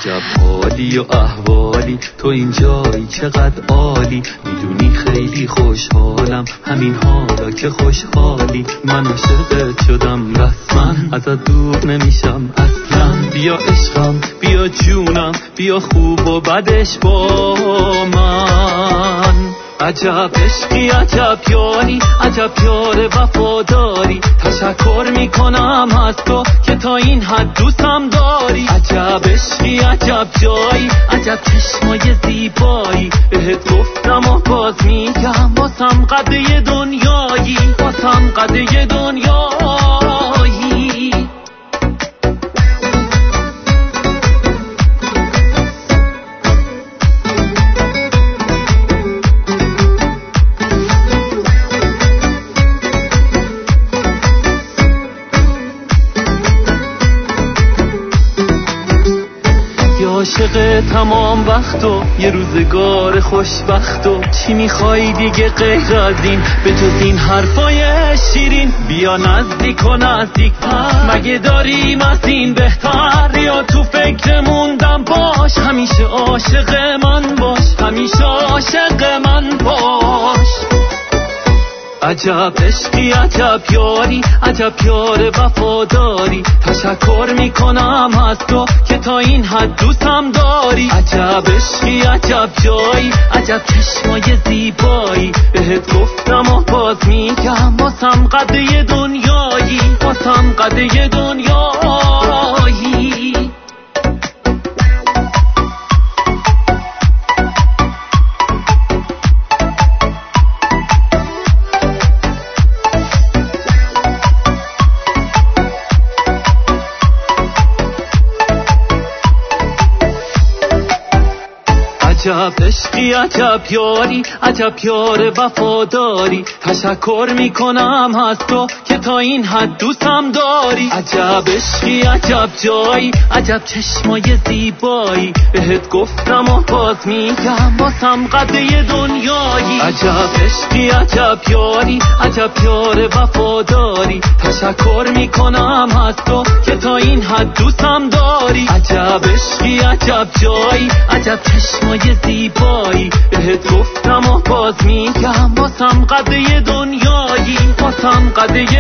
عجب حالی و احوالی، تو اینجایی چقدر عالی، میدونی خیلی خوشحالم همین حالا که خوشحالی. من عاشقت شدم رسما، ازت دور نمیشم اصلا. بیا عشقم بیا جونم، بیا خوب و بدش با من. عجب عشقی عجب یاری، عجب یار وفاداری، تشکر میکنم از تو که تا این حد دوستم داری. عجب عشقی عجب جایی، عجب چشمای زیبایی، بهت گفتم و باز میگم واسم قده دنیایی، واسم قده دنیایی. عاشق تمام وقت و یه روزگار خوشبخت و چی میخوای دیگه غیر از این، به جز این حرفای شیرین؟ بیا نزدیک و نزدیکتر، مگه داریم از این بهتر؟ یا تو فکر موندم باش، همیشه عاشق من باش، همیشه عاشق من باش. عجب عشقی عجب یاری، عجب یار وفاداری، تشکر میکنم از تو که تا این حد دوستم داری. عجب عشقی عجب جایی، عجب چشمای زیبایی، بهت گفتم و باز میگم واسم قده دنیایی، واسم قده دنیایی. عجب عشقی عجب یاری، عجب یار وفاداری، تشکر میکنم از تو که تا این حد دوستم داری. عجب عشقی عجب جایی، عجب چشمای زیبایی، بهت گفتم و باز میگم واسم قده دنیایی. عجب عشقی عجب یاری، عجب یار وفاداری، تشکر میکنم از تو که تا این حد دوستم داری. عجب عشقی عجب جایی، عجب چشمای زیبایی، بهت گفتم و باز میگم واسم قده دنیایی، واسم قده